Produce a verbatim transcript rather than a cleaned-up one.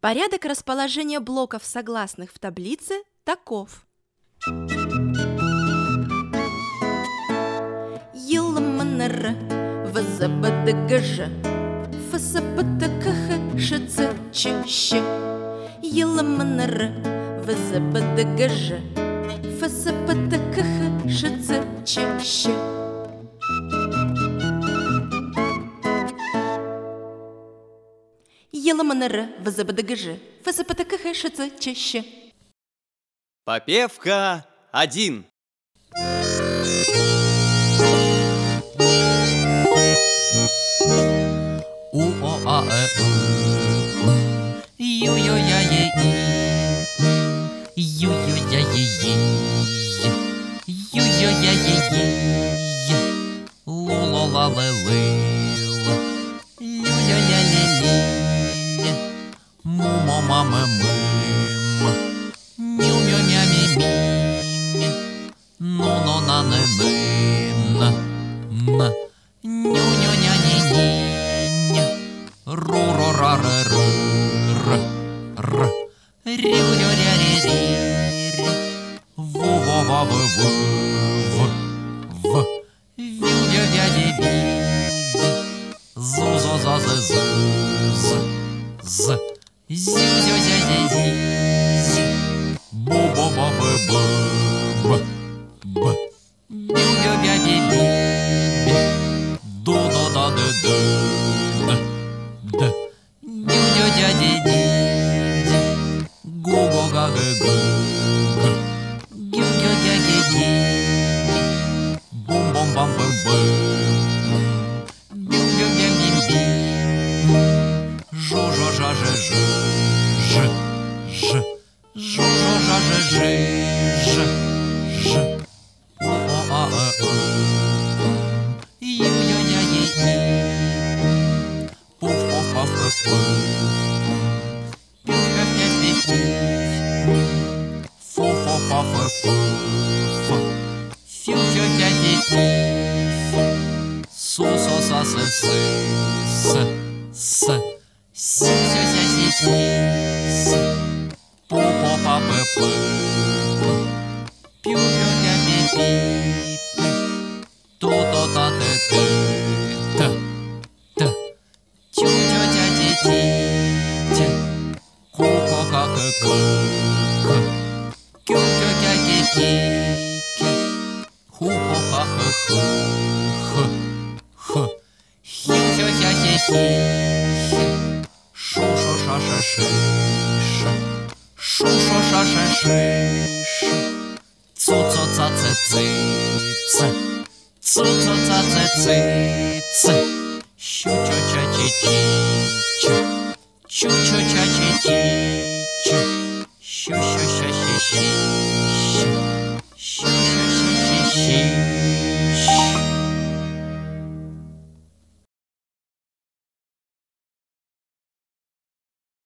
Порядок расположения блоков согласных в таблице таков. Елманара, вазабадагажа, фасапатакаха, шацачаща. Елманара, вазабадагажа, фасапатакаха, шацачаща. Еламанара, вазабадагажа, фасапатакаха, шацачаща. Попевка один. У о а э и ю ю я е и ю ю я е и ю ю я е и лу ло ла ле лы лю ля ля ле ли му мо ма мэ мы мю мю мя ми ми ну но на не мы на на ню ню ня ни ни ру ро ра ре ры р р рю рю ря ре ри ву во ва вэ вы в в вю вя вя ди ви зу зо за зы зы з з зю зю зя зи зи зи бу бо ба бэ бэ б б бю вя вя ди би до до да ды ды д д дю дю дя ди ди ди гу го га гэ гэ г гю гю дя ги ди бум бом бам бэм бэм бю бю бям бим би жу жо жа же жи ж ж жу жо жа же жи ж ж о о а э и ю ю я е и пуф пуф паф паф пуф пюф пяф пяф пиф пиф фу фу фа фа фу фу фю фю фя фи фи су со са се сы с с сю сю ся си си си пу по па пэ пы пю пю фя фи фи ту то та тэ ты т т тю тю тя ти ти ти ку ко ка кэ кэ к кю кю кя ки ки ки ху хо ха хэ хы хы хы хю хю хя хи хи хи шу шо ша ша ши ша шу шо ша ша ши ши цу цу ца цэ ци цэ цу цу ца цэ ци цэ щу чу ча чи чи чу чу чу ча чи чи